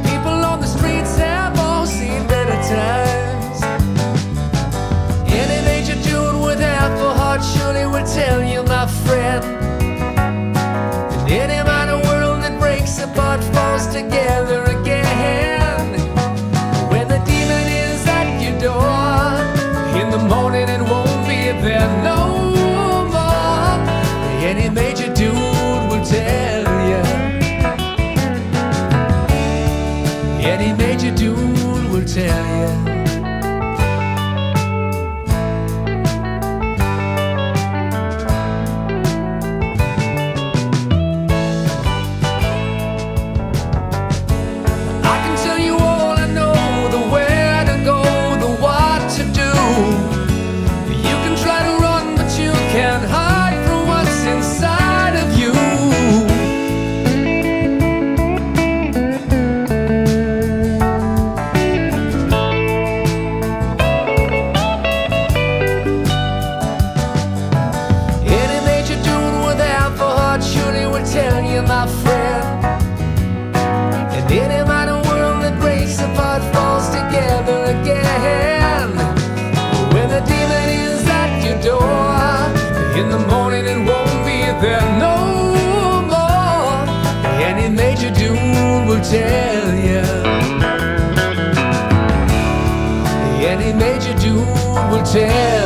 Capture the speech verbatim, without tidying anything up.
People on the streets have all seen better times. Any major dude with half a heart surely would tell you, my friend. And any minor world that breaks apart falls together again. When the demon is at your door in the morning, it won't be there no more. Any major dude will tell you. Any major dude will tell you. I can tell you all I know, the where to go, the what to do. You can try to run, but you can't hide from what's inside of you. Any major dude with half a heart surely would tell you, my friend. And any minor world that breaks apart falls together again. When the demon is at your door in the morning, it won't be there no more. Any major dude will tell you. Any major dude will tell